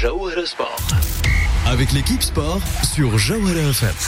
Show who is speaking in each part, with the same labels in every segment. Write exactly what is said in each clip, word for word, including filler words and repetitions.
Speaker 1: Jawahara Sport. Avec l'équipe sport sur Jawahara F M.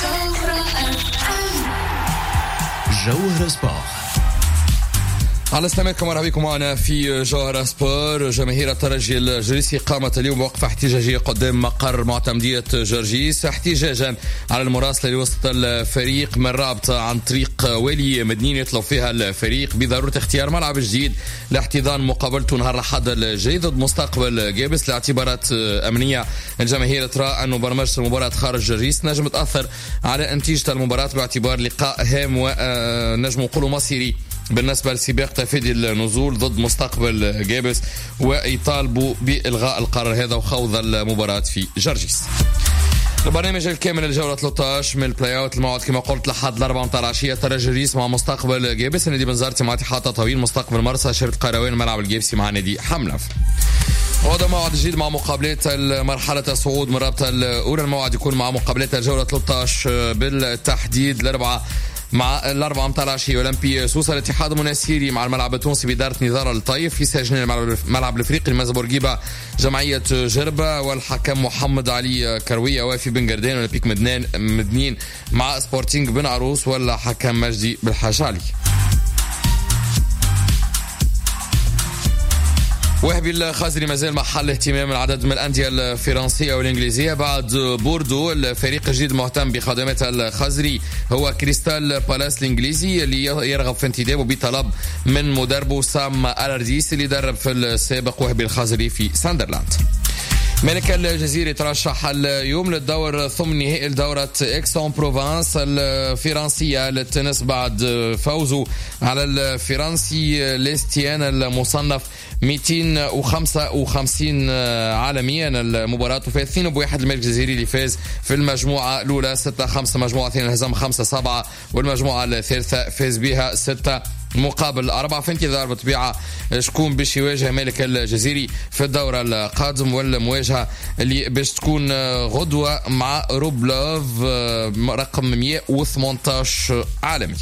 Speaker 1: Jawahara Sport.
Speaker 2: على سلامتكم ورحبا بكم معنا في جوهرة سبور. جماهير الترجي الجريسي قامت اليوم بوقفة احتجاجية قدام مقر معتمدية جرجيس احتجاجا على المراسلة لوسط الفريق من رابطة عن طريق والي مدنين يطلب فيها الفريق بضرورة اختيار ملعب جديد لاحتضان مقابلته نهار الأحد الجاي ضد مستقبل جابس لاعتبارات أمنية. الجماهير ترى أنه برمجة المباراة خارج جرجيس نجم تأثر على نتيجة المباراة باعتبار لقاء هام ونجم نقولوا مصيري بالنسبة لسباق تفادي النزول ضد مستقبل جابس، ويطالبوا بإلغاء القرار هذا وخوض المباراة في جرجيس. البرنامج الكامل الجولة ثلاثة عشر من البلاي اوت الموعد كما قلت لحد الأربعة متاع العشية ترجي جرجيس مع مستقبل جابس، نادي بنزرتي مع اتحاد طويل، مستقبل مرسى شرط قروان ملعب الجابسي مع نادي حملة. وهذا موعد جديد مع مقابلات المرحلة الصعود من الرابطة الأولى. الموعد يكون مع مقابلات الجولة ثلاثة عشر بالتحديد الأربعة مع الأربعة متاع العشية أولمبي سوسة الاتحاد المناسيري مع الملعب التونسي بإدارة نزار الطيف في سجن الملعب الأفريقي المز بورقيبة جمعية جربة، والحكم محمد علي كروية وافي بن قردان أولمبيك مدنان مدنين مع سبورتينج بن عروس والحكم مجدي بالحشالي. وهبي الخازري مازال محل اهتمام العدد من الأندية الفرنسية والإنجليزية بعد بوردو. الفريق الجديد مهتم بخدمات الخازري هو كريستال بالاس الإنجليزي اللي يرغب في انتدابه بطلب من مدربه سام ألارديس اللي درب في السابق وهبي الخازري في ساندرلاند. ملك الجزيرة ترشح اليوم للدور ثمن نهائي دورة إكسون بروفانس الفرنسية للتنس بعد فوزه على الفرنسي ليستيان المصنف مئتين وخمسة وخمسين عالميا. المباراة ثلاثين بواحد الملك الجزيري اللي فاز في المجموعة الأولى ستة خمسة، مجموعة ثانية هزم خمسة سبعة، والمجموعة الثالثة فاز بها ستة مقابل أربعة. في انتظار بطبيعة شكون باش يواجه ملك الجزيري في الدورة القادم، والمواجهة اللي باش تكون غدوة مع روبلوف رقم مئة وثمانية عشر عالميا.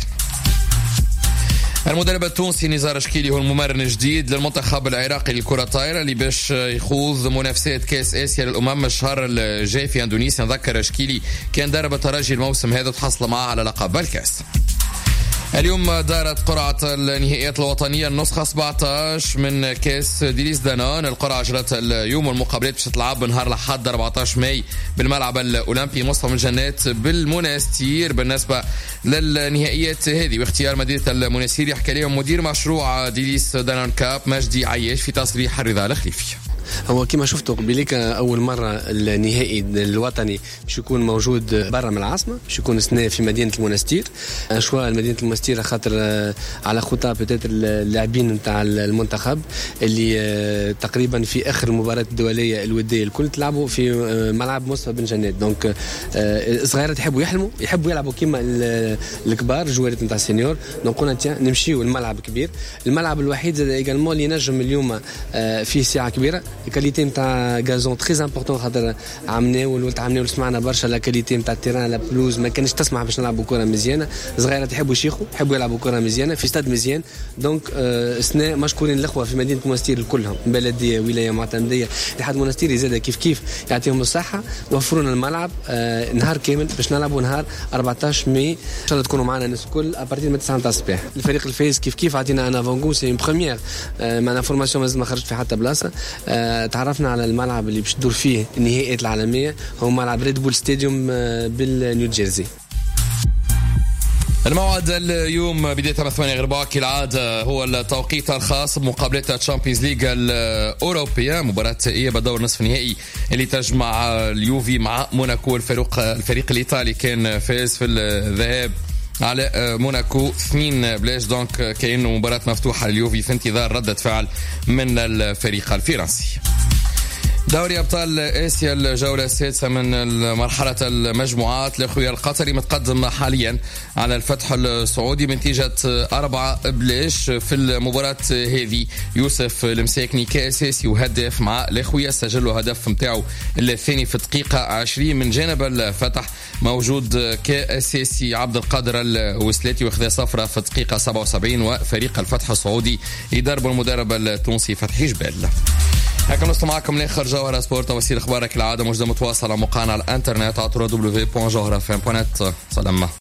Speaker 2: المدرب التونسي نزار شكيلي هو الممرن الجديد للمنتخب العراقي للكرة الطائرة اللي باش يخوض منافسات كاس آسيا للأمم الشهر الجاي في اندونيسيا. نذكر شكيلي كان درب الترجي الموسم هذا وتحصل معه على لقب الكاس. اليوم دارت قرعة النهائيات الوطنية النسخة سبعة عشر من كاس ديليس دانون. القرعة جرت اليوم والمقابلات باش تلعب نهار الأحد أربعة عشر ماي بالملعب الأولمبي مصطفى الجنات بالمنستير. بالنسبة للنهائيات هذه واختيار مدينة المنستير يحكي لهم مدير مشروع ديليس دانون كاب مجدي عياش في تصريح الرضا الخليفي.
Speaker 3: هو كما شفتوا قبليك أول مرة النهائي الوطني باش يكون موجود برا من العاصمة، باش يكون سنة في مدينة المنستير. شوى مدينة المنستير خاطر على خطى بتاتر اللاعبين نتاع المنتخب اللي تقريبا في آخر المباراة الدولية الودية الكل تلعبوا في ملعب مصطفى بن جنات. دونك صغيرة يحبوا يحلموا يحبوا يلعبوا كيما الكبار جوارات نتاع السينيور. دونك قلنا تيا نمشيو الملعب كبير، الملعب الوحيد زاد ايغالمون اللي ينجم اليوم فيه ساعة كبيرة. الكاليتي نتاع غازون تري امبورطون خاطر عمناو ولت عمناو سمعنا برشا لا كاليتي نتاع التيران لا بلوز ما كانش تسمح باش نلعبوا كره مزيانه. صغيره تحبوا يشيخوا يحبوا يلعبوا كره مزيانه في استاد مزيان. دونك آه سنة مشكورين الاخوه في مدينه منستير كلهم، بلديه ولايه معتمديه اتحاد منستير زاد كيف كيف يعطيهم الصحه وفروا لنا الملعب آه نهار كامل باش نلعبوا نهار أربعة عشر ماي. ان شاء الله تكونوا معنا الناس الكل ابارتي من تسعة تاع الصباح. الفريق الفايز كيف كيف عطينا انا فونغو سي اون بريمير آه معنا فورماسيون مازال ما خرجت في حتى بلاصه. آه تعرفنا على الملعب اللي باش تدور فيه النهائيات العالمية هو ملعب ريد بول ستاديوم بالنيو جيرسي.
Speaker 2: الموعد اليوم بداية من ثمانية غير باقي كالعادة هو التوقيت الخاص بمقابلات الشامبيونز ليج الأوروبية، مباراة إياب دور نصف نهائي اللي تجمع اليوفي مع موناكو. الفريق الفريق الإيطالي كان فاز في الذهاب على موناكو اثنين بلاش. دونك كأنه مباراة مفتوحة لليوفي في انتظار ردة فعل من الفريق الفرنسي. دوري أبطال آسيا الجولة السادسة من مرحلة المجموعات. الأخويا القطري متقدم حاليا على الفتح السعودي بنتيجة أربعة بلاش في المباراة هذه. يوسف المساكني كأساسي وهدف مع الأخويا سجلوا هدف متاعه الثاني في دقيقة عشرين. من جانب الفتح موجود كأساسي عبد القادر الوسلاتي واخذ صفرة في دقيقة سبعة وسبعين. وفريق الفتح السعودي يدرب المدرب التونسي فتحي جبال. هكا نوصل معكم لاخر جوهرة سبورت. توصيل اخبارك العاده موجوده متواصله على موقعنا على الانترنت على دبليو دبليو دبليو دوت جوهرة اف ام دوت نت. سلام.